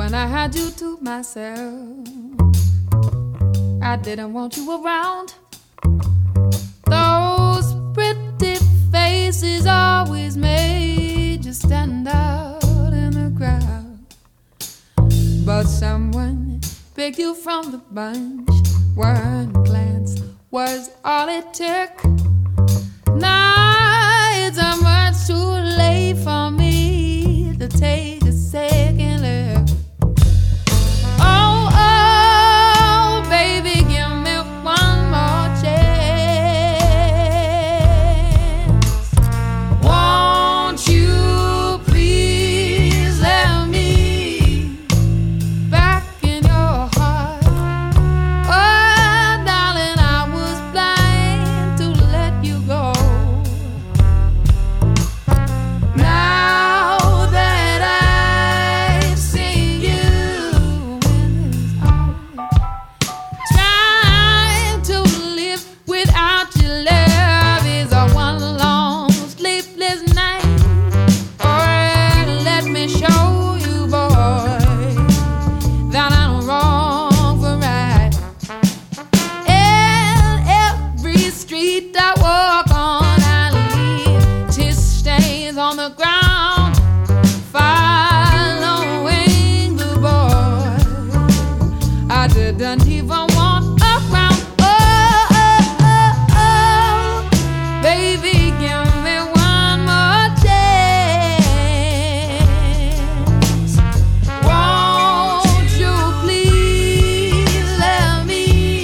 when I had you to myself. I didn't want you around. Those pretty faces always made you stand out in the crowd. But someone picked you from the bunch. One glance was all it took. Now it's much too late for me to take a second look. Oh, oh, baby, give me one more chance. Won't you please let me back in your heart? Oh, darling, I was blind to let you go. Now that I've seen you in his arms, trying to live without your love is a one long sleepless night. Or let me show you, boy, that I'm wrong for right. In every street I walk on, I leave tear stains on the ground, following the boy I didn't even want around. Oh, oh, oh, oh, baby, give me one more chance. Won't you please let me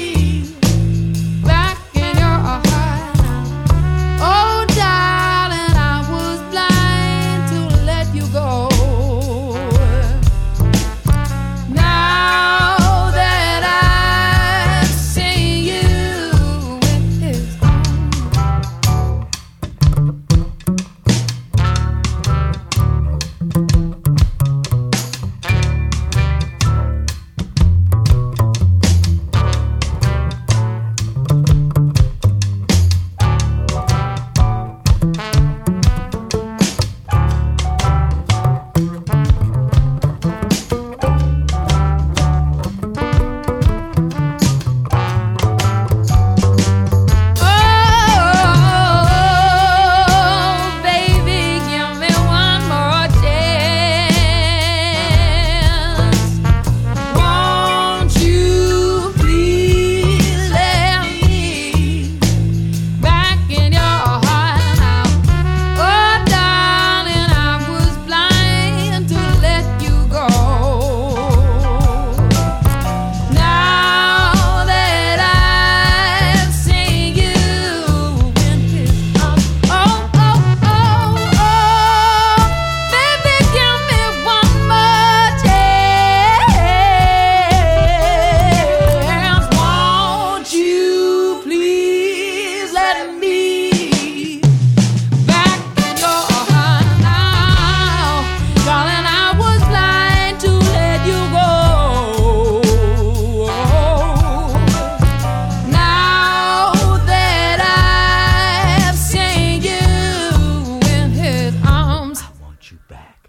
back in your heart? Oh, darling, I was blind to let you go. Now that I've seen you with his arms. I want you back.